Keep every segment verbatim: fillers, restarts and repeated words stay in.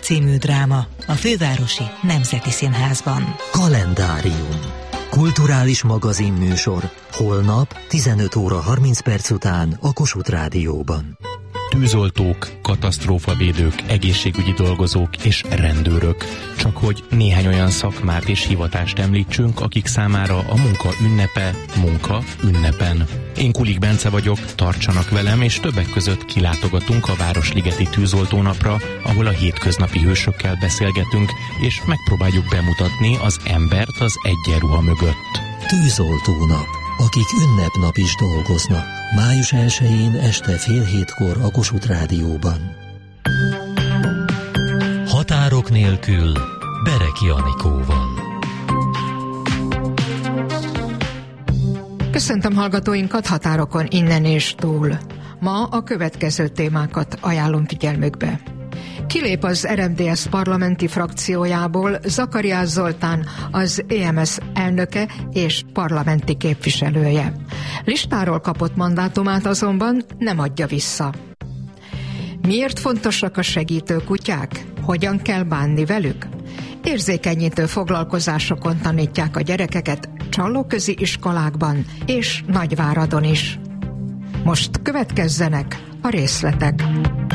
című dráma a Fővárosi Nemzeti Színházban. Kalendárium. Kulturális magazinműsor. Holnap tizenöt óra harminc perc után a Kossuth Rádióban. Tűzoltók, katasztrófavédők, egészségügyi dolgozók és rendőrök. Csak hogy néhány olyan szakmát és hivatást említsünk, akik számára a munka ünnepe, munka ünnepen. Én Kulik Bence vagyok, tartsanak velem, és többek között kilátogatunk a Városligeti Tűzoltónapra, ahol a hétköznapi hősökkel beszélgetünk, és megpróbáljuk bemutatni az embert az egyenruha mögött. Tűzoltónap. Akik ünnepnap is dolgoznak. május elsején este fél hétkor a Kossuth Rádióban. Határok nélkül Bereki Anikóval. Köszöntöm hallgatóinkat határokon innen és túl. Ma a következő témákat ajánlom figyelmükbe. Kilép az er em dé es parlamenti frakciójából Zakariás Zoltán, az é em es elnöke és parlamenti képviselője. Listáról kapott mandátumát azonban nem adja vissza. Miért fontosak a segítő kutyák? Hogyan kell bánni velük? Érzékenyítő foglalkozásokon tanítják a gyerekeket csallóközi iskolákban és Nagyváradon is. Most következzenek a részletek.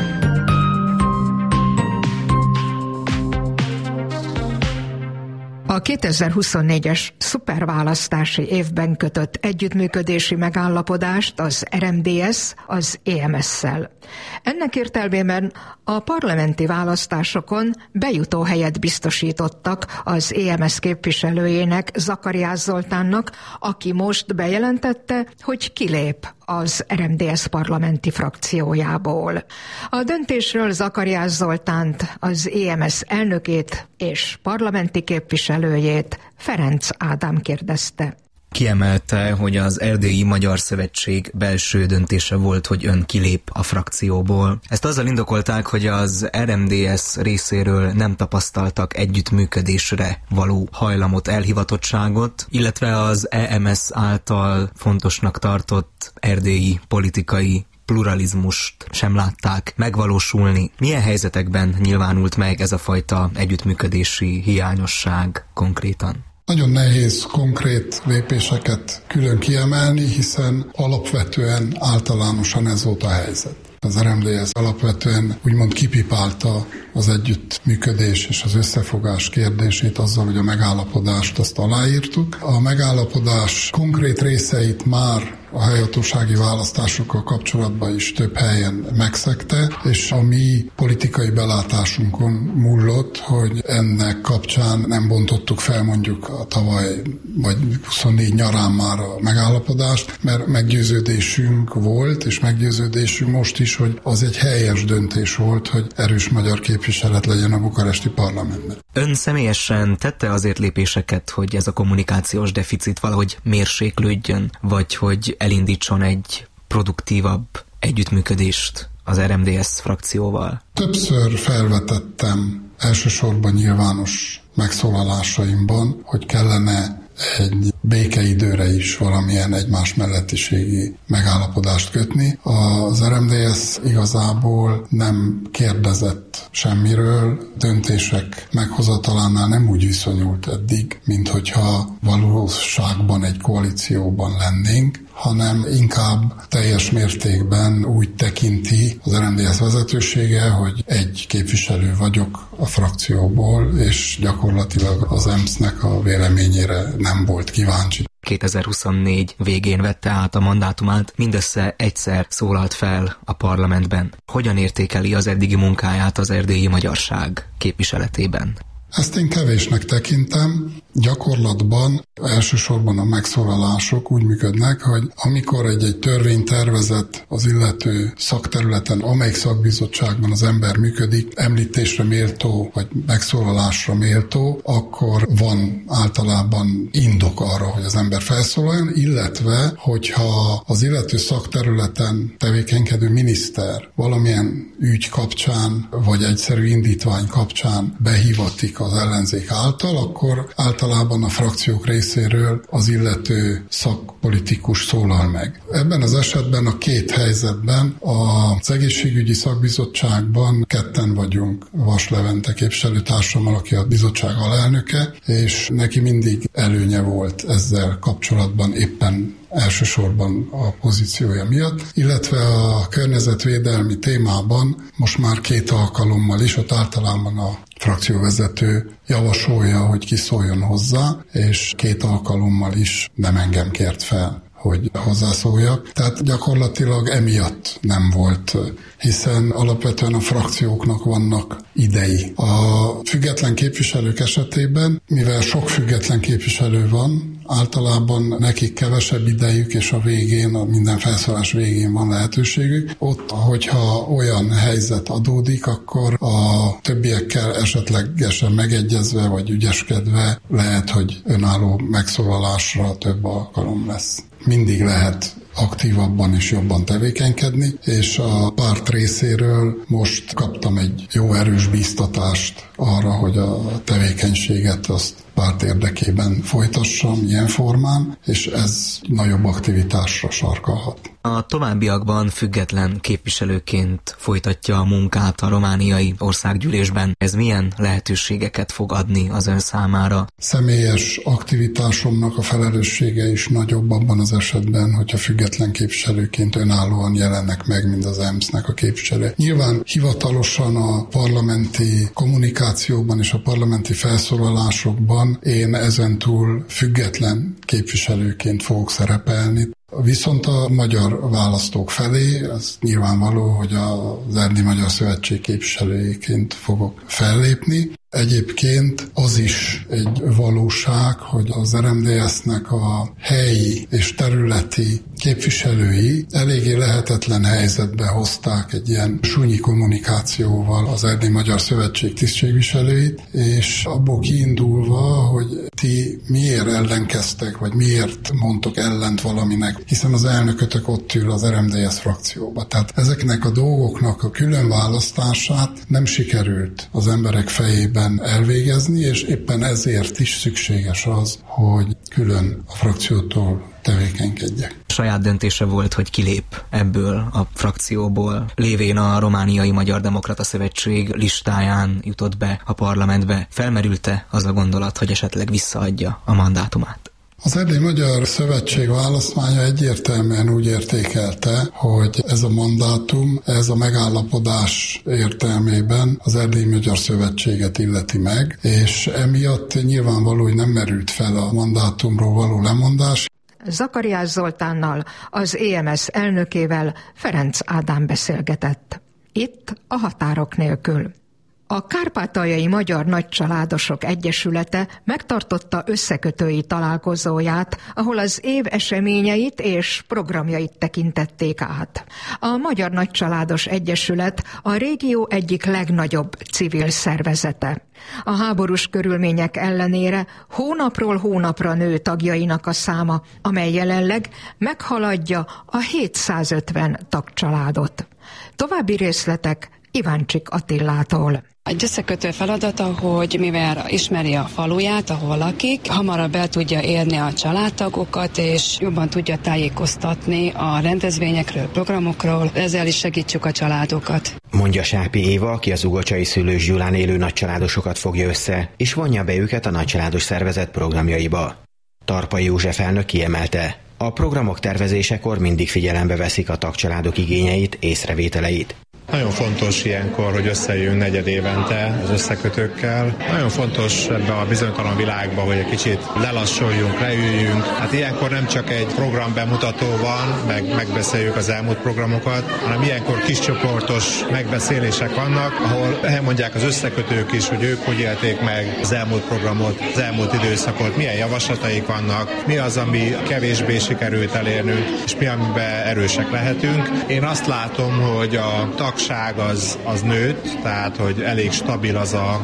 A kétezer-huszonnégyes szuperválasztási évben kötött együttműködési megállapodást az er em dé es az é em es-szel. Ennek értelmében a parlamenti választásokon bejutó helyet biztosítottak az é em es képviselőjének, Zakariás Zoltánnak, aki most bejelentette, hogy kilép az er em dé es parlamenti frakciójából. A döntésről Zakariás Zoltánt, az é em es elnökét és parlamenti képviselőjét Ferenc Ádám kérdezte. Kiemelte, hogy az Erdélyi Magyar Szövetség belső döntése volt, hogy ön kilép a frakcióból. Ezt azzal indokolták, hogy az er em dé es részéről nem tapasztaltak együttműködésre való hajlamot, elhivatottságot, illetve az é em es által fontosnak tartott erdélyi politikai pluralizmust sem látták megvalósulni. Milyen helyzetekben nyilvánult meg ez a fajta együttműködési hiányosság konkrétan? Nagyon nehéz konkrét lépéseket külön kiemelni, hiszen alapvetően általánosan ez volt a helyzet. Az er em dé es alapvetően úgymond kipipálta az együttműködés és az összefogás kérdését azzal, hogy a megállapodást azt aláírtuk. A megállapodás konkrét részeit már a helyhatósági választásokkal kapcsolatban is több helyen megszegte, és a mi politikai belátásunkon múlott, hogy ennek kapcsán nem bontottuk fel mondjuk a tavaly vagy huszonnégy nyarán már a megállapodást, mert meggyőződésünk volt, és meggyőződésünk most is, hogy az egy helyes döntés volt, hogy erős magyar képviselet legyen a bukaresti parlamentben. Ön személyesen tette azért lépéseket, hogy ez a kommunikációs deficit valahogy mérséklődjön, vagy hogy elindítson egy produktívabb együttműködést az er em dé es frakcióval? Többször felvetettem elsősorban nyilvános megszólalásaimban, hogy kellene egy békeidőre is valamilyen egymás mellettiségi megállapodást kötni. Az er em dé es igazából nem kérdezett semmiről, döntések meghozatalánál nem úgy viszonyult eddig, mint hogyha valóságban egy koalícióban lennénk, hanem inkább teljes mértékben úgy tekinti az er em dé es vezetősége, hogy egy képviselő vagyok a frakcióból, és gyakorlatilag az é em es nek a véleményére nem volt kíváncsi. kétezer-huszonnégy végén vette át a mandátumát, mindössze egyszer szólalt fel a parlamentben. Hogyan értékeli az eddigi munkáját az erdélyi magyarság képviseletében? Ezt én kevésnek tekintem. Gyakorlatban elsősorban a megszólalások úgy működnek, hogy amikor egy-egy törvénytervezet az illető szakterületen, amelyik szakbizottságban az ember működik, említésre méltó, vagy megszólalásra méltó, akkor van általában indok arra, hogy az ember felszólaljon, illetve, hogyha az illető szakterületen tevékenykedő miniszter valamilyen ügy kapcsán, vagy egyszerű indítvány kapcsán behívatik adódik az ellenzék által, akkor általában a frakciók részéről az illető szakpolitikus szólal meg. Ebben az esetben a két helyzetben az egészségügyi szakbizottságban ketten vagyunk, Vas Levente képviselőtársammal, aki a bizottság alelnöke, és neki mindig előnye volt ezzel kapcsolatban éppen elsősorban a pozíciója miatt, illetve a környezetvédelmi témában most már két alkalommal is, ott általában a frakcióvezető javasolja, hogy kiszóljon hozzá, és két alkalommal is nem engem kért fel, hogy hozzászóljak. Tehát gyakorlatilag emiatt nem volt, hiszen alapvetően a frakcióknak vannak idei. A független képviselők esetében, mivel sok független képviselő van, általában nekik kevesebb idejük, és a végén, a minden felszólás végén van lehetőségük. Ott, hogyha olyan helyzet adódik, akkor a többiekkel esetlegesen megegyezve, vagy ügyeskedve lehet, hogy önálló megszólalásra több alkalom lesz. Mindig lehet aktívabban és jobban tevékenykedni, és a párt részéről most kaptam egy jó erős bíztatást arra, hogy a tevékenységet azt párt érdekében folytassam ilyen formán, és ez nagyobb aktivitásra sarkalhat. A továbbiakban független képviselőként folytatja a munkát a romániai országgyűlésben. Ez milyen lehetőségeket fog adni az ön számára? Személyes aktivitásomnak a felelőssége is nagyobb abban az esetben, hogyha független képviselőként önállóan jelennek meg, mint az e em es zé-nek a képviselő. Nyilván hivatalosan a parlamenti kommunikációban és a parlamenti felszólalásokban én ezentúl független képviselőként fogok szerepelni. Viszont a magyar választók felé az nyilvánvaló, hogy az Erdélyi Magyar Szövetség képviselőjeként fogok fellépni. Egyébként az is egy valóság, hogy az er em dé es-nek a helyi és területi képviselői eléggé lehetetlen helyzetbe hozták egy ilyen súnyi kommunikációval az Erdélyi Magyar Szövetség tisztségviselőit, és abból kiindulva, hogy ti miért ellenkeztek, vagy miért mondtok ellent valaminek, hiszen az elnökötök ott ül az er em dé es frakcióba. Tehát ezeknek a dolgoknak a külön választását nem sikerült az emberek fejében elvégezni, és éppen ezért is szükséges az, hogy külön a frakciótól tevékenykedjek. Saját döntése volt, hogy kilép ebből a frakcióból. Lévén a Romániai Magyar Demokrata Szövetség listáján jutott be a parlamentbe. Felmerült-e az a gondolat, hogy esetleg visszaadja a mandátumát? Az Erdélyi Magyar Szövetség választmánya egyértelműen úgy értékelte, hogy ez a mandátum, ez a megállapodás értelmében az Erdélyi Magyar Szövetséget illeti meg, és emiatt nyilvánvaló, hogy nem merült fel a mandátumról való lemondás. Zakariás Zoltánnal, az é em es elnökével Ferenc Ádám beszélgetett. Itt a Határok nélkül. A Kárpátaljai Magyar Nagycsaládosok Egyesülete megtartotta összekötői találkozóját, ahol az év eseményeit és programjait tekintették át. A Magyar Nagycsaládos Egyesület a régió egyik legnagyobb civil szervezete. A háborús körülmények ellenére hónapról hónapra nő tagjainak a száma, amely jelenleg meghaladja a hétszázötven tagcsaládot. További részletek Iváncsik Attillától. Egy összekötő feladata, hogy mivel ismeri a faluját, ahol lakik, hamarabb el tudja érni a családtagokat, és jobban tudja tájékoztatni a rendezvényekről, programokról, ezzel is segítsük a családokat. Mondja Sápi Éva, aki az ugocsai Szőlős Gyulán élő nagycsaládosokat fogja össze, és vonja be őket a nagycsaládos szervezet programjaiba. Tarpai József elnök kiemelte, a programok tervezésekor mindig figyelembe veszik a tagcsaládok igényeit, észrevételeit. Nagyon fontos ilyenkor, hogy összejövünk negyed évente az összekötőkkel. Nagyon fontos ebben a bizonytalan világban, hogy egy kicsit lelassuljunk, leüljünk. Hát ilyenkor nem csak egy program bemutató van, meg megbeszéljük az elmúlt programokat, hanem ilyenkor kiscsoportos megbeszélések vannak, ahol elmondják az összekötők is, hogy ők hogy élték meg az elmúlt programot, az elmúlt időszakot, milyen javaslataik vannak, mi az, ami kevésbé sikerült elérnünk, és mi, amiben erősek lehetünk. Én azt látom, hogy a tag tagság az, az nőtt, tehát hogy elég stabil az a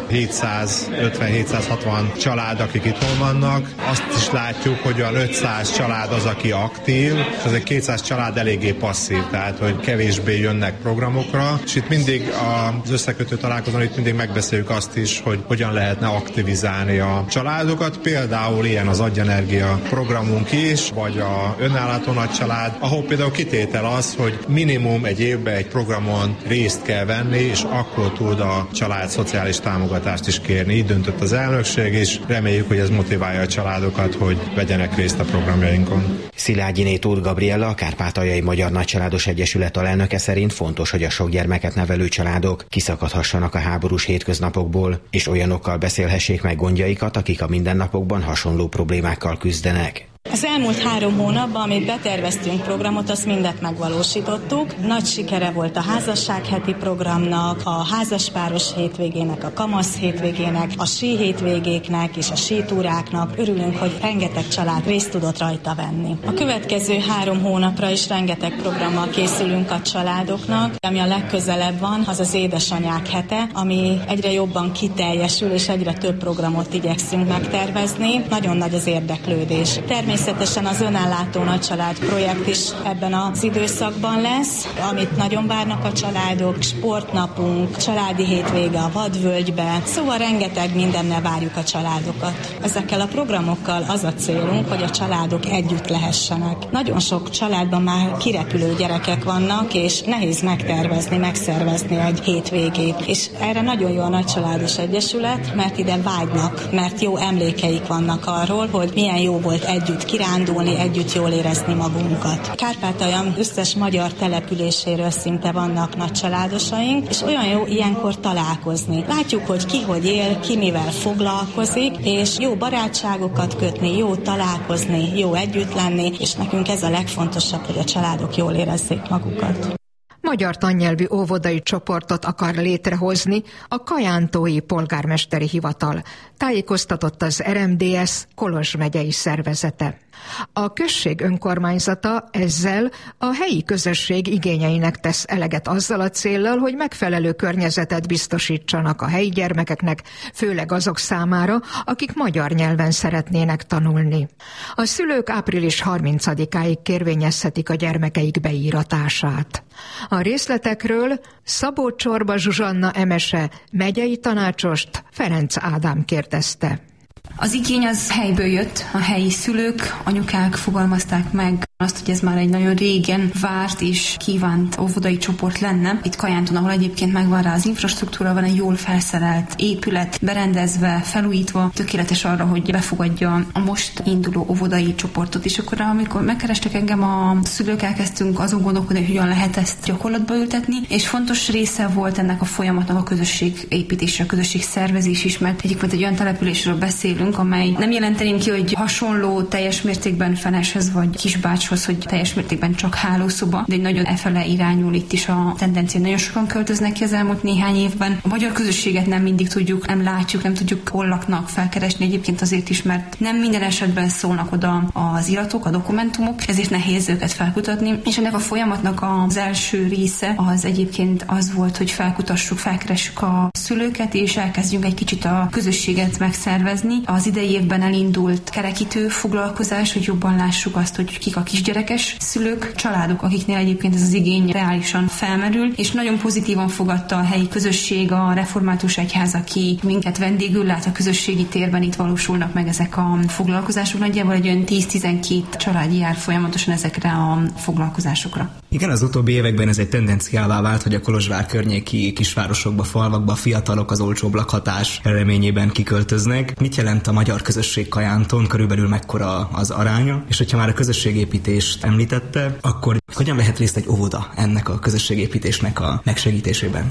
hétszázötven-hétszázhatvan család, akik itthon vannak. Azt is látjuk, hogy olyan ötszáz család az, aki aktív, és az egy kétszáz család eléggé passzív, tehát hogy kevésbé jönnek programokra, és itt mindig az összekötő találkozón itt mindig megbeszéljük azt is, hogy hogyan lehetne aktivizálni a családokat. Például ilyen az Agyenergia programunk is, vagy a önállátó nagycsalád, ahol például kitétel az, hogy minimum egy évben egy programon részt kell venni, és akkor tud a család szociális támogatást is kérni. Így döntött az elnökség, és reméljük, hogy ez motiválja a családokat, hogy vegyenek részt a programjainkon. Szilágyiné Tóth Gabriella, a Kárpátaljai Magyar Nagycsaládos Egyesület alelnöke szerint fontos, hogy a sok gyermeket nevelő családok kiszakadhassanak a háborús hétköznapokból, és olyanokkal beszélhessék meg gondjaikat, akik a mindennapokban hasonló problémákkal küzdenek. Az elmúlt három hónapban, amit beterveztünk programot, azt mindet megvalósítottuk. Nagy sikere volt a házasságheti programnak, a házaspáros hétvégének, a kamasz hétvégének, a sí hétvégéknek és a sítúráknak. Örülünk, hogy rengeteg család részt tudott rajta venni. A következő három hónapra is rengeteg programmal készülünk a családoknak. Ami a legközelebb van, az az édesanyák hete, ami egyre jobban kiteljesül, és egyre több programot igyekszünk megtervezni. Nagyon nagy az érdeklődés. Természetesen az önállátó nagycsalád projekt is ebben az időszakban lesz, amit nagyon várnak a családok, sportnapunk, családi hétvége a Vadvölgybe, szóval rengeteg mindennel várjuk a családokat. Ezekkel a programokkal az a célunk, hogy a családok együtt lehessenek. Nagyon sok családban már kirepülő gyerekek vannak, és nehéz megtervezni, megszervezni egy hétvégét. És erre nagyon jó a Nagycsaládos Egyesület, mert ide vágynak, mert jó emlékeik vannak arról, hogy milyen jó volt együtt kirándulni, együtt jól érezni magunkat. Kárpátalja összes magyar településéről szinte vannak nagycsaládosaink, és olyan jó ilyenkor találkozni. Látjuk, hogy ki hogy él, ki mivel foglalkozik, és jó barátságokat kötni, jó találkozni, jó együtt lenni, és nekünk ez a legfontosabb, hogy a családok jól érezzék magukat. Magyar tannyelvű óvodai csoportot akar létrehozni a Kajántói Polgármesteri Hivatal, tájékoztatott az er em dé es Kolozs megyei szervezete. A község önkormányzata ezzel a helyi közösség igényeinek tesz eleget azzal a céllal, hogy megfelelő környezetet biztosítsanak a helyi gyermekeknek, főleg azok számára, akik magyar nyelven szeretnének tanulni. A szülők április harmincadikáig kérvényezhetik a gyermekeik beíratását. A részletekről Szabó Csorba Zsuzsanna Emese megyei tanácsost Ferenc Ádám kérdezte. Az igény az helyből jött, a helyi szülők, anyukák fogalmazták meg azt, hogy ez már egy nagyon régen várt és kívánt óvodai csoport lenne. Itt Kajánton, ahol egyébként megvan rá az infrastruktúra, van egy jól felszerelt épület, berendezve, felújítva, tökéletes arra, hogy befogadja a most induló óvodai csoportot. És akkor, amikor megkerestek engem a szülők, elkezdtünk azon gondolkodni, hogy hogyan lehet ezt gyakorlatba ültetni, és fontos része volt ennek a folyamatnak a közösségépítése, a közösségszervezés is, mert egyébként egy olyan településről beszélünk, amely nem jelenteném ki, hogy hasonló teljes mértékben Feneshez vagy Kisbácshoz, hogy teljes mértékben csak hálószoba, de egy nagyon efele irányul itt is a tendencia. Nagyon sokan költöznek ki az elmúlt néhány évben. A magyar közösséget nem mindig tudjuk, nem látjuk, nem tudjuk, hol laknak, felkeresni, egyébként azért is, mert nem minden esetben szólnak oda az iratok, a dokumentumok, ezért nehéz őket felkutatni. És ennek a folyamatnak az első része az egyébként az volt, hogy felkutassuk, felkeressük a szülőket, és elkezdjünk egy kicsit a közösséget megszervezni. Az idei évben elindult kerekítő foglalkozás, hogy jobban lássuk azt, hogy kik a kisgyerekes szülők, családok, akiknél egyébként ez az igény reálisan felmerül, és nagyon pozitívan fogadta a helyi közösség, a református egyház, aki minket vendégül lát a közösségi térben, itt valósulnak meg ezek a foglalkozások. Nagyjából egy olyan tíz-tizenkét család jár folyamatosan ezekre a foglalkozásokra. Igen, az utóbbi években ez egy tendenciává vált, hogy a Kolozsvár környéki kisvárosokba, falvakba a fiatalok az olcsóbb lakhatás reményében kiköltöznek. Mit jelent a magyar közösség Kajánton, körülbelül mekkora az aránya, és hogyha már a közösségépítést említette, akkor hogyan vehet részt egy óvoda ennek a közösségépítésnek a megsegítésében?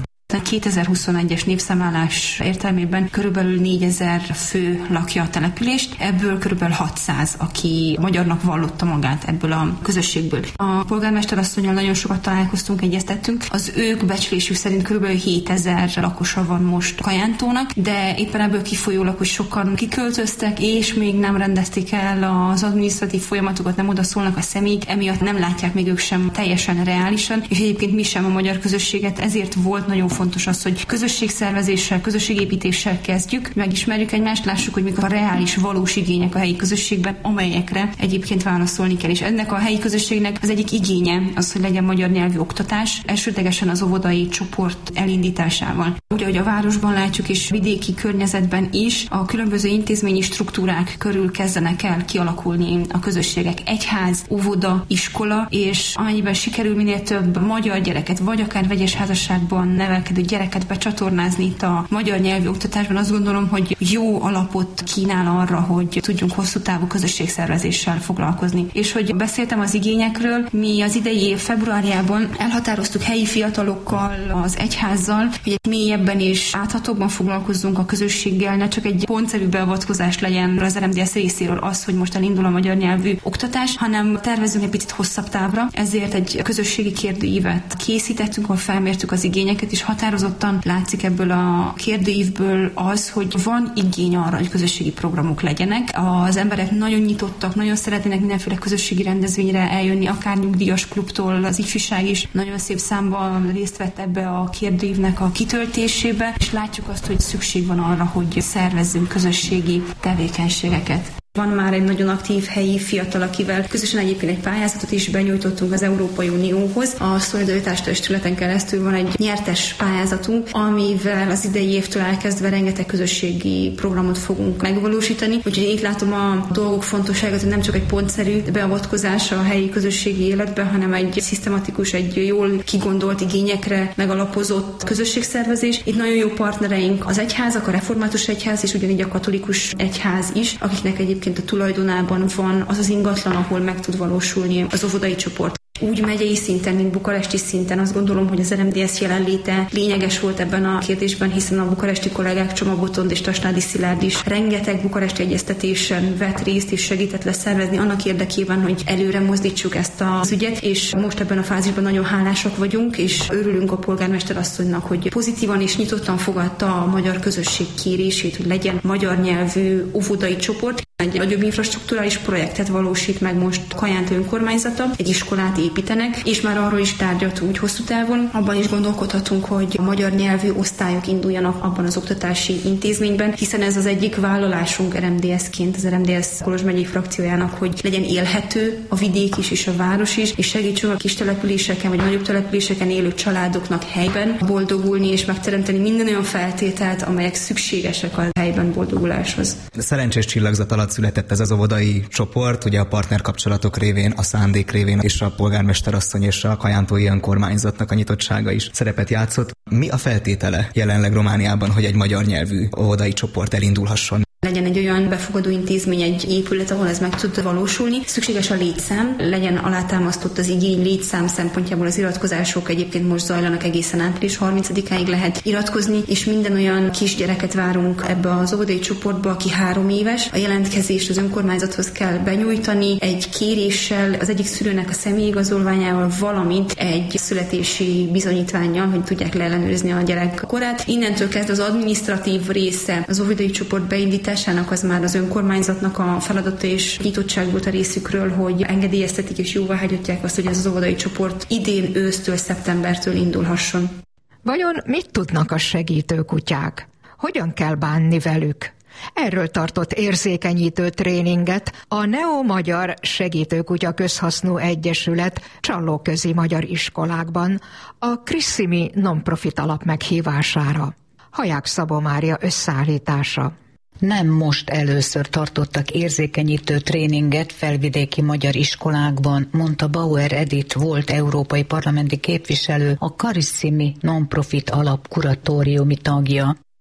kétezer-huszonegyes népszámlálás értelmében körülbelül négyezer fő lakja a települést, ebből körülbelül hatszáz, aki magyarnak vallotta magát ebből a közösségből. A polgármester asszonnyal nagyon sokat találkoztunk, egyeztettünk. Az ők becslésük szerint körülbelül hétezer lakosa van most Kajántónak, de éppen ebből kifolyólag, hogy sokan kiköltöztek, és még nem rendezték el az adminisztratív folyamatokat, nem odaszólnak a személyik, emiatt nem látják még ők sem teljesen reálisan, és egyébként mi sem a magyar közösséget, ezért volt nagyon fontos az, hogy közösségszervezéssel, közösségépítéssel kezdjük, megismerjük egymást, lássuk, hogy mik a reális, valós igények a helyi közösségben, amelyekre egyébként válaszolni kell. És ennek a helyi közösségnek az egyik igénye az, hogy legyen magyar nyelvű oktatás, elsődlegesen az óvodai csoport elindításával. Ugye, hogy a városban látjuk, és vidéki környezetben is a különböző intézményi struktúrák körül kezdenek el kialakulni a közösségek. Egyház, óvoda, iskola, és amennyiben sikerül minél több magyar gyereket, vagy akár vegyes házasságban nevelkedő gyereket becsatornázni itt a magyar nyelvű oktatásban, azt gondolom, hogy jó alapot kínál arra, hogy tudjunk hosszú távú közösségszervezéssel foglalkozni. És hogy beszéltem az igényekről, mi az idei év februárjában elhatároztuk helyi fiatalokkal, az egyházzal, hogy mélyebben és áthatóbban foglalkozzunk a közösséggel, ne csak egy pontszerű beavatkozás legyen az er em dé es részéről az, hogy most elindul a magyar nyelvű oktatás, hanem tervezünk egy picit hosszabb távra, ezért egy közösségi kérdőívet készítettünk, ahol felmértük az igényeket, és határozottan látszik ebből a kérdőívből az, hogy van igény arra, hogy közösségi programok legyenek. Az emberek nagyon nyitottak, nagyon szeretnének mindenféle közösségi rendezvényre eljönni, akár nyugdíjas klubtól, az ifjúság is nagyon szép számban részt vett ebbe a kérdőívnek a kitöltésébe, és látjuk azt, hogy szükség van arra, hogy szervezzünk közösségi tevékenységeket. Van már egy nagyon aktív helyi fiatal, akivel közösen egyébként egy pályázatot is benyújtottunk az Európai Unióhoz. A Szolidaritás Testületen keresztül van egy nyertes pályázatunk, amivel az idei évtől elkezdve rengeteg közösségi programot fogunk megvalósítani. Úgyhogy itt látom a dolgok fontosságát, hogy nem csak egy pontszerű beavatkozás a helyi közösségi életbe, hanem egy szisztematikus, egy jól kigondolt igényekre megalapozott közösségszervezés. Itt nagyon jó partnereink az egyházak, a református egyház és ugyanígy a katolikus egyház is, akiknek egyébként a tulajdonában van az az ingatlan, ahol meg tud valósulni az óvodai csoport. Úgy megyei szinten, mint bukaresti szinten azt gondolom, hogy az er em dé es jelenléte lényeges volt ebben a kérdésben, hiszen a bukaresti kollégák Csoma Botond és Tasnádi Szilárd is rengeteg bukaresti egyeztetésen vett részt és segített leszervezni annak érdekében, hogy előre mozdítsuk ezt az ügyet, és most ebben a fázisban nagyon hálásak vagyunk, és örülünk a polgármester asszonynak, hogy pozitívan és nyitottan fogadta a magyar közösség kérését, hogy legyen magyar nyelvű óvodai csoport. Egy nagyobb infrastrukturális projektet valósít meg most Kajántó önkormányzata, egy iskolát építenek, és már arról is tárgyaltunk úgy hosszú távon. Abban is gondolkodhatunk, hogy a magyar nyelvű osztályok induljanak abban az oktatási intézményben, hiszen ez az egyik vállalásunk er em dé es-ként, az er em dé es Kolozs megyei frakciójának, hogy legyen élhető a vidék is és a város is, és segítsünk a kis településeken vagy nagyobb településeken élő családoknak helyben boldogulni és megteremteni minden olyan feltételt, amelyek szükségesek a helyben boldoguláshoz. Szerencsés csillagzat alatt született ez az óvodai csoport, ugye a partnerkapcsolatok révén, a szándék révén, és a polgármester asszony és a kajántói önkormányzatnak a nyitottsága is szerepet játszott. Mi a feltétele jelenleg Romániában, hogy egy magyar nyelvű óvodai csoport elindulhasson? Legyen egy olyan befogadó intézmény, egy épület, ahol ez meg tud valósulni. Szükséges a létszám, legyen alátámasztott az igény létszám szempontjából az iratkozások egyébként most zajlanak egészen április harmincadikáig lehet iratkozni, és minden olyan kisgyereket várunk ebbe az óvodai csoportba, aki három éves. A jelentkezést az önkormányzathoz kell benyújtani egy kéréssel, az egyik szülőnek a személyigazolványával, valamint egy születési bizonyítvánnyal, hogy tudják leellenőrizni a gyerek korát. Innentől kezdve az adminisztratív része az óvodai csoport beindítása az már az önkormányzatnak a feladata, és nyitottság volt a részükről, hogy engedélyeztetik és jóváhagyatják azt, hogy ez az óvodai csoport idén ősztől, szeptembertől indulhasson. Vajon mit tudnak a segítőkutyák? Hogyan kell bánni velük? Erről tartott érzékenyítő tréninget a Neo Magyar Segítőkutya Közhasznú Egyesület csallóközi magyar iskolákban a Krisszimi non-profit alap meghívására. Haják Szabó Mária összeállítása. Nem most először tartottak érzékenyítő tréninget felvidéki magyar iskolákban, mondta Bauer Edith volt európai parlamenti képviselő, a Krisszimi non-profit alap kuratóriumi tagja.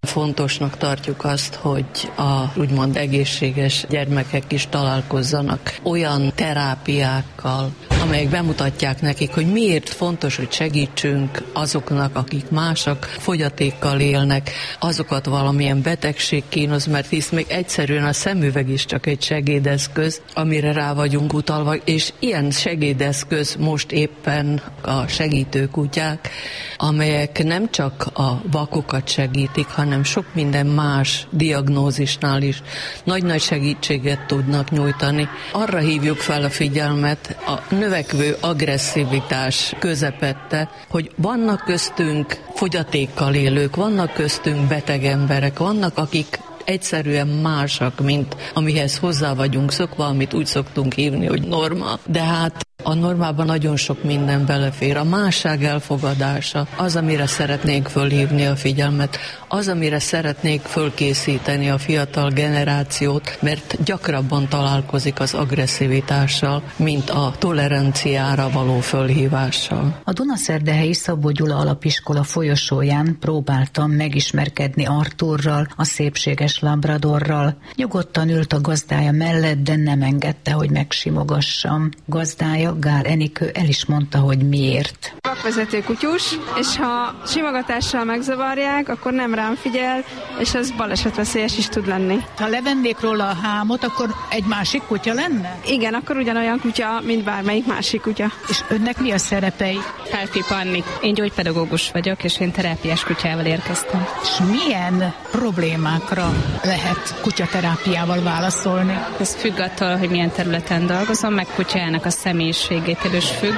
Fontosnak tartjuk azt, hogy a úgymond egészséges gyermekek is találkozzanak olyan terápiákkal, amelyek bemutatják nekik, hogy miért fontos, hogy segítsünk azoknak, akik mások fogyatékkal élnek, azokat valamilyen betegség kínoz, mert hisz még egyszerűen a szemüveg is csak egy segédeszköz, amire rá vagyunk utalva, és ilyen segédeszköz most éppen a segítőkutyák, amelyek nem csak a vakokat segítik, hanem sok minden más diagnózisnál is nagy-nagy segítséget tudnak nyújtani. Arra hívjuk fel a figyelmet a növekvő agresszivitás közepette, hogy vannak köztünk fogyatékkal élők, vannak köztünk beteg emberek, vannak akik egyszerűen másak, mint amihez hozzá vagyunk szokva, amit úgy szoktunk hívni, hogy norma. De hát a normában nagyon sok minden belefér. A másság elfogadása, az, amire szeretnénk fölhívni a figyelmet, az, amire szeretnék fölkészíteni a fiatal generációt, mert gyakrabban találkozik az agresszivitással, mint a toleranciára való fölhívással. A Dunaszerdahelyi Szabó Gyula Alapiskola folyosóján próbáltam megismerkedni Arturral, a szépséges labradorral. Nyugodtan ült a gazdája mellett, de nem engedte, hogy megsimogassam. Gazdája, Gál Enikő el is mondta, hogy miért. Vakvezető kutyus, és ha simogatással megzavarják, akkor nem rám figyel, és ez balesetveszélyes is tud lenni. Ha levennék róla a hámot, akkor egy másik kutya lenne? Igen, akkor ugyanolyan kutya, mint bármelyik másik kutya. És önnek mi a szerepei? Pálfi Panni. Én gyógypedagógus vagyok, és én terápiás kutyával érkeztem. És milyen problémákra lehet kutyaterápiával válaszolni? Ez függ attól, hogy milyen területen dolgozom, meg kutyának a személyiségétől is függ,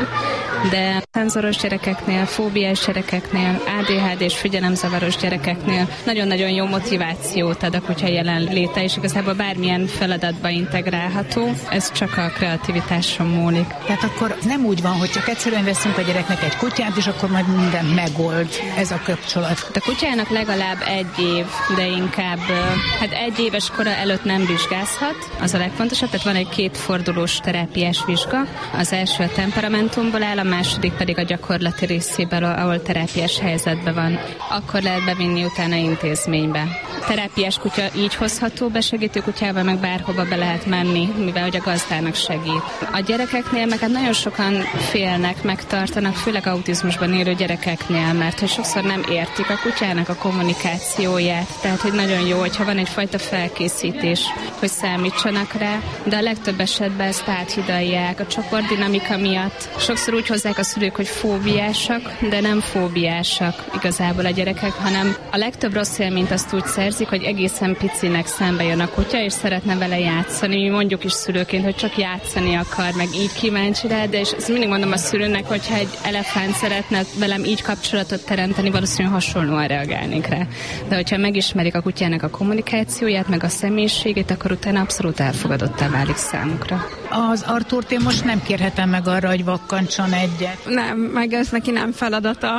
de szenzoros gyerekeknél, fóbiás gyerekeknél, á dé há dés figyelemzavaros gyerekeknél nagyon-nagyon jó motivációt ad a kutya jelenléte, és igazából bármilyen feladatba integrálható, ez csak a kreativitáson múlik. Tehát akkor nem úgy van, hogy csak egyszerűen veszünk a gyereknek egy kutyát, és akkor majd minden megold ez a kapcsolat. A kutyának legalább egy év, de inkább hát egy éves kora előtt nem vizsgázhat, az a legfontosabb, tehát van egy kétfordulós terápiás vizsga. Az első a temperamentumból áll, a második pedig a gyakorlati részéből, ahol terápiás helyzetben van. Akkor lehet bevinni utána intézménybe. Terápiás kutya így hozható be, segítő kutyával meg bárhova be lehet menni, mivel hogy a gazdának segít. A gyerekeknél meg hát nagyon sokan félnek, megtartanak, főleg autizmusban élő gyerekeknél, mert hogy sokszor nem értik a kutyának a kommunikációját, tehát hogy nagyon jó, hogyha van egyfajta felkészítés, hogy számítsanak rá, de a legtöbb esetben ezt áthidalják a csoportdinamika miatt. Sokszor úgy hozzák a szülők, hogy fóbiásak, de nem fóbiásak igazából a gyerekek, hanem a legtöbb rossz élményt azt úgy szerzik, hogy egészen picinek szembe jön a kutya, és szeretne vele játszani. Mi mondjuk is szülőként, hogy csak játszani akar, meg így kíváncsi rá, de és ezt mindig mondom a szülőnek, hogyha egy elefánt szeretne velem így kapcsolatot teremteni, valószínűleg hasonlóan reagálnék rá. De hogyha megismerik a kutyának a kommunikációját, meg a személyiségét, akkor utána abszolút elfogadottá válik számukra. Az Artúrt én most nem kérhetem meg arra, hogy vakkancson egyet. Nem, meg ez neki nem feladata.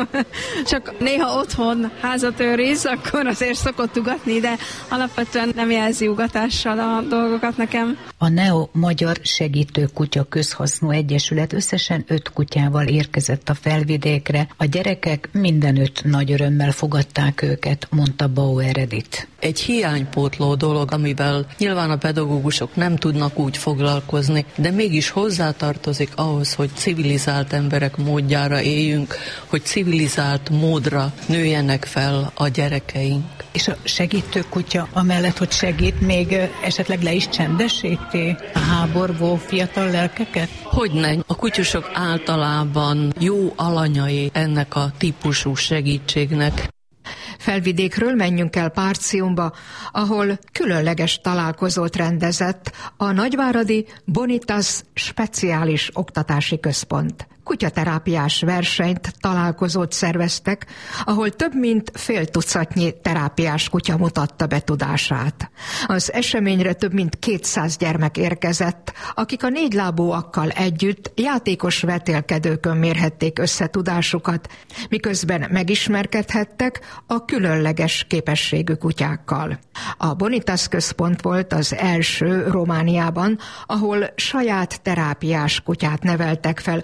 Csak néha otthon házat őriz, akkor azért szokott ugatni, de alapvetően nem jelzi ugatással a dolgokat nekem. A Neo Magyar Segítő Kutya Közhasznú Egyesület összesen öt kutyával érkezett a Felvidékre. A gyerekek mindenütt nagy örömmel fogadták őket, mondta Bauer Edith. Egy hiánypótló dolog, amivel nyilván a pedagógusok nem tudnak úgy foglalkozni, de mégis hozzátartozik ahhoz, hogy civilizált emberek módjára éljünk, hogy civilizált módra nőjenek fel a gyerekeink. És a segítő kutya amellett, hogy segít, még esetleg le is csendesíti a háborgó fiatal lelkeket? Hogyne. A kutyusok általában jó alanyai ennek a típusú segítségnek. Felvidékről menjünk el Párciumba, ahol különleges találkozót rendezett a nagyváradi Bonitas Speciális Oktatási Központ. Kutyaterápiás versenyt, találkozót szerveztek, ahol több mint fél tucatnyi terápiás kutya mutatta be tudását. Az eseményre több mint kétszáz gyermek érkezett, akik a négylábúakkal együtt játékos vetélkedőkön mérhették össze tudásukat, miközben megismerkedhettek a különleges képességű kutyákkal. A Bonitas központ volt az első Romániában, ahol saját terápiás kutyát neveltek fel, aki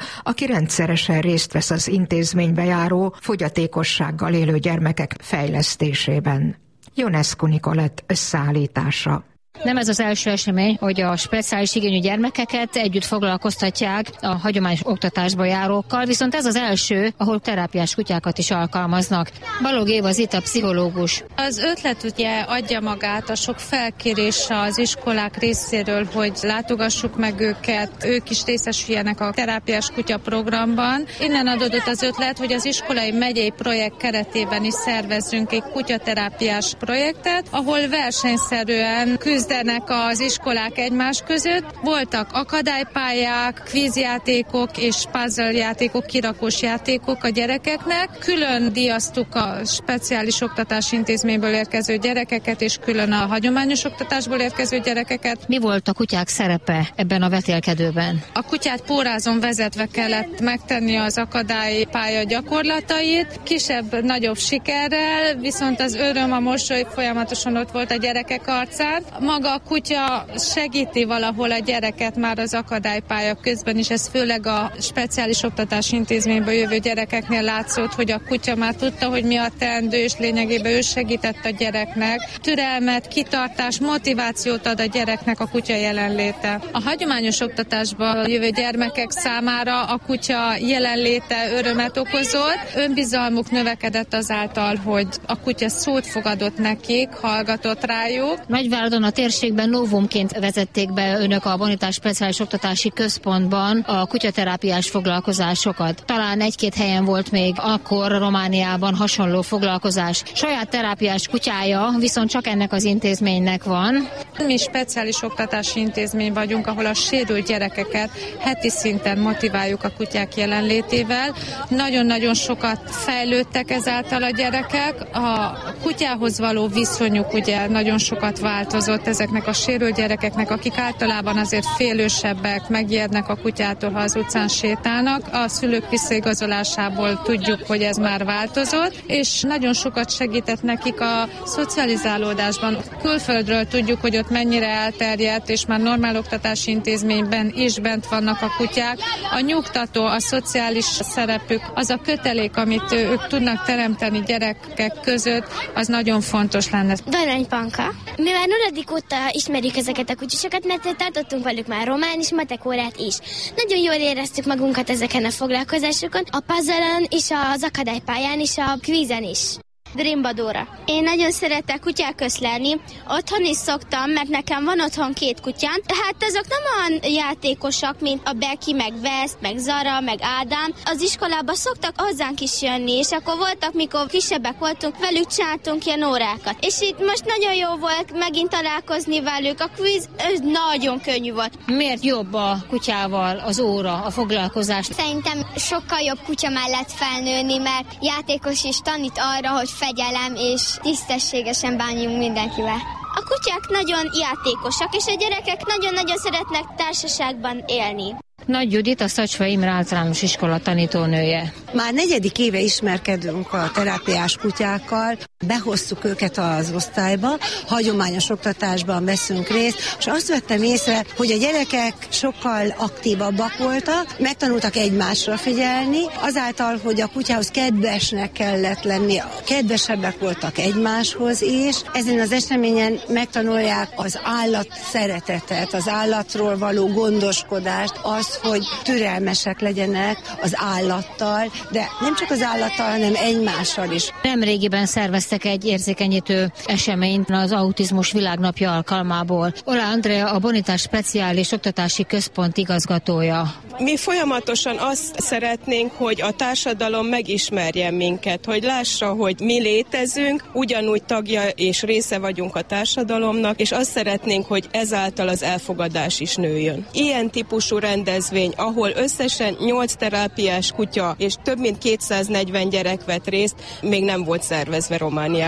rendszeresen részt vesz az intézménybe járó fogyatékossággal élő gyermekek fejlesztésében. Ionescu Nikolett összeállítása. Nem ez az első esemény, hogy a speciális igényű gyermekeket együtt foglalkoztatják a hagyományos oktatásba járókkal, viszont ez az első, ahol terápiás kutyákat is alkalmaznak. Balog Éva Zita pszichológus. Az ötlet ugye adja magát a sok felkérés az iskolák részéről, hogy látogassuk meg őket, ők is részesüljenek a terápiás kutya programban. Innen adódott az ötlet, hogy az iskolai megyei projekt keretében is szervezzünk egy kutyaterápiás projektet, ahol versenyszerűen küzd az iskolák egymás között. Voltak akadálypályák, kvízjátékok és puzzle játékok, kirakós játékok a gyerekeknek. Külön díjaztuk a speciális oktatási intézményből érkező gyerekeket, és külön a hagyományos oktatásból érkező gyerekeket. Mi volt a kutyák szerepe ebben a vetélkedőben? A kutyát pórázon vezetve kellett megtenni az akadálypálya gyakorlatait, kisebb-nagyobb sikerrel, viszont az öröm, a mosoly folyamatosan ott volt a gyerekek arcán. Maga a kutya segíti valahol a gyereket már az akadálypálya közben is, ez főleg a speciális oktatási intézményből jövő gyerekeknél látszott, hogy a kutya már tudta, hogy mi a teendő, és lényegében ő segített a gyereknek. Türelmet, kitartás, motivációt ad a gyereknek a kutya jelenléte. A hagyományos oktatásban jövő gyermekek számára a kutya jelenléte örömet okozott, önbizalmuk növekedett azáltal, hogy a kutya szót fogadott nekik, hallgatott rájuk. Nagyváradon a térségben novumként vezették be önök a Bonitás Speciális Oktatási Központban a kutyaterápiás foglalkozásokat. Talán egy-két helyen volt még akkor Romániában hasonló foglalkozás. Saját terápiás kutyája viszont csak ennek az intézménynek van. Mi speciális oktatási intézmény vagyunk, ahol a sérült gyerekeket heti szinten motiváljuk a kutyák jelenlétével. Nagyon-nagyon sokat fejlődtek ezáltal a gyerekek. A kutyához való viszonyuk ugye nagyon sokat változott ezeknek a sérült gyerekeknek, akik általában azért félősebbek, megijednek a kutyától, ha az utcán sétálnak. A szülők visszaigazolásából tudjuk, hogy ez már változott, és nagyon sokat segített nekik a szocializálódásban. Külföldről tudjuk, hogy ott mennyire elterjedt, és már normál oktatási intézményben is bent vannak a kutyák. A nyugtató, a szociális szerepük, az a kötelék, amit ők tudnak teremteni gyerekek között, az nagyon fontos lenne. Darany Panka. Mi már nulladik óta ismerjük ezeket a kutyusokat, mert tartottunk velük már román és matek órát is. Nagyon jól éreztük magunkat ezeken a foglalkozásokon, a puzzle-on és az akadálypályán és a kvízen is. Drimba Dóra. Én nagyon szeretek kutyák lenni. Otthon is szoktam, mert nekem van otthon két kutyám. Hát azok nem olyan játékosak, mint a Becky, meg West, meg Zara, meg Ádám. Az iskolában szoktak hozzánk is jönni, és akkor voltak, mikor kisebbek voltunk, velük csináltunk ilyen órákat. És itt most nagyon jó volt megint találkozni velük. A quiz nagyon könnyű volt. Miért jobb a kutyával az óra, a foglalkozás? Szerintem sokkal jobb kutya mellett felnőni, mert játékos is tanít arra, hogy fegyelem és tisztességesen bánjunk mindenkivel. A kutyák nagyon játékosak, és a gyerekek nagyon-nagyon szeretnek társaságban élni. Nagy Judit, a Szacsva Imre Általános Iskola tanítónője. Már negyedik éve ismerkedünk a terápiás kutyákkal, behoztuk őket az osztályba, hagyományos oktatásban veszünk részt, és azt vettem észre, hogy a gyerekek sokkal aktívabbak voltak, megtanultak egymásra figyelni, azáltal, hogy a kutyához kedvesnek kellett lenni, kedvesebbek voltak egymáshoz is. Ezen az eseményen megtanulják az állat szeretetet, az állatról való gondoskodást, az, hogy türelmesek legyenek az állattal, de nem csak az állattal, hanem egymással is. Nemrégiben szerveztek egy érzékenyítő eseményt az Autizmus Világnapja alkalmából. Ola Andrea, a Bonitás Speciális Oktatási Központ igazgatója. Mi folyamatosan azt szeretnénk, hogy a társadalom megismerjen minket, hogy lássa, hogy mi létezünk, ugyanúgy tagja és része vagyunk a társadalomnak, és azt szeretnénk, hogy ezáltal az elfogadás is nőjön. Ilyen típusú rendezvény, ahol összesen nyolc terápiás kutya és több mint kétszáznegyven gyerek vett részt, még nem volt szervezve Romániában.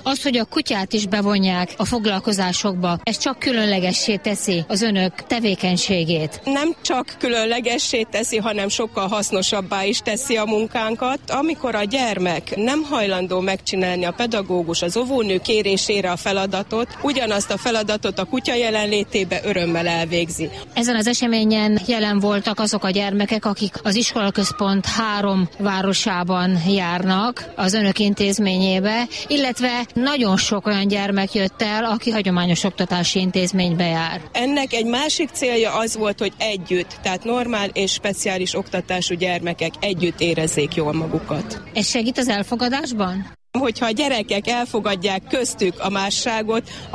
Az, hogy a kutyát is bevonják a foglalkozásokba, ez csak különlegessé teszi az önök tevékenységét. Nem csak különlegessé teszi, hanem sokkal hasznosabbá is teszi a munkánkat. Amikor a gyermek nem hajlandó megcsinálni a pedagógus az óvónő kérésére a feladatot, ugyanazt a feladatot a kutya jelenlétébe örömmel elvégzi. Ezen az eseményen jelen voltak azok a gyermekek, akik az iskolaközpont három városában járnak az önök intézményébe, illetve nagyon sok olyan gyermek jött el, aki hagyományos oktatási intézménybe jár. Ennek egy másik célja az volt, hogy együtt, tehát normál és speciális oktatású gyermekek együtt érezzék jól magukat. Ez segít az elfogadásban? Hogyha a gyerekek elfogadják köztük a másságot,